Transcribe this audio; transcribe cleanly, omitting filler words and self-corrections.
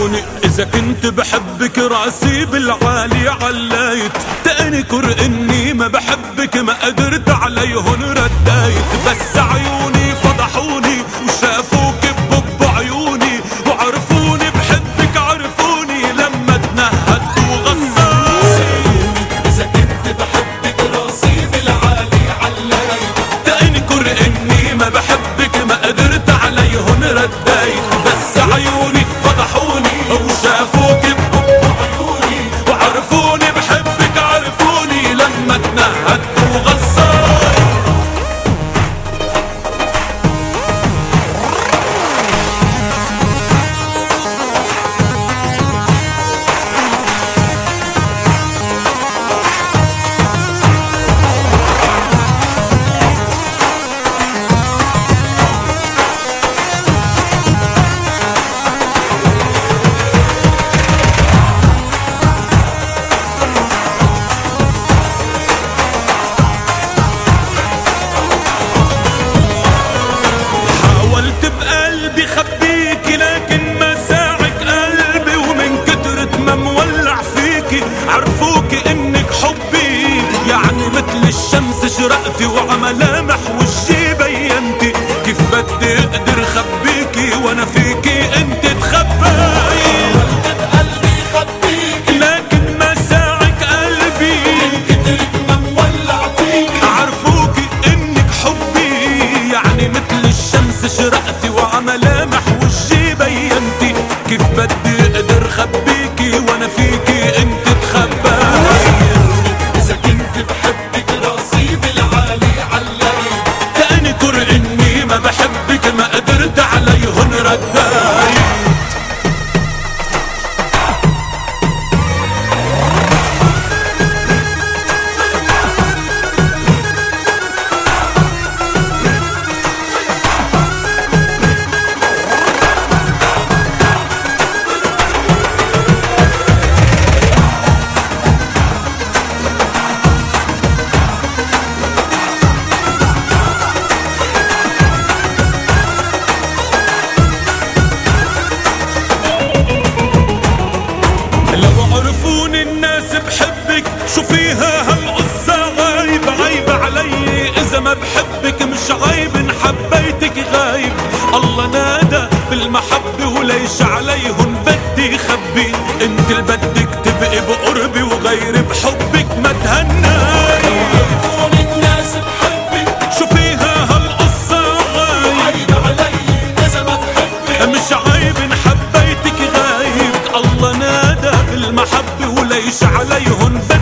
عيوني إذا كنت بحبك راسي بالعالي علايت، تنكر إني ما بحبك ما قدرت عليهن ردايت. بس عيوني فضحوني وشافوك ببب عيوني، وعرفوني بحبك عرفوني لما تنهدت وغصيت. إذا كنت بحبك راسي بالعالي علايت، تنكر إني ما بحبك ما قدرت عليهن ردايت. بس عيوني فضحوني وشافوك بحب عيوني، وعرفوني بحبك عرفوني لما تنهدت وغصيت. بقلبي خبيكي لكن مساعك قلبي، ومن كترة ما مولع فيكي عرفوكي انك حبي. يعني مثل الشمس شرقتي وعملامح وشي بينتي، كيف بدي اقدر خبيكي وانا فيكي انت تخباي. قلبي خبيكي لكن مساعك قلبي من كترة ما مولع فيكي عرفوكي انك حبي. يعني مثل الشمس شرقتي وعملامح وشي بينتي، كيف بدي اقدر خبيكي وانا فيكي انت تخباي. إذا كنت بحبك راسي بالعالي علايت، تنكر اني ما بحبك ما قدرت عليهن رداي. لو عرفوني الناس بحبك شو فيها هالقصة غايب. عيب علي إذا ما بحبك مش عيب إن حبيتك غايب. الله نادى بالمحبة وليش عليهن بدي خبي. انت اللي بدك تبقي بقربي وغيري بحبك ما تهناي. عرفوني الناس بحبك شو فيها هالقصة غايب. عيب علي إذا ما بحبك مش عيب إن حبيتك غايب. الله نادى بالمحبة وليش عليهن بدي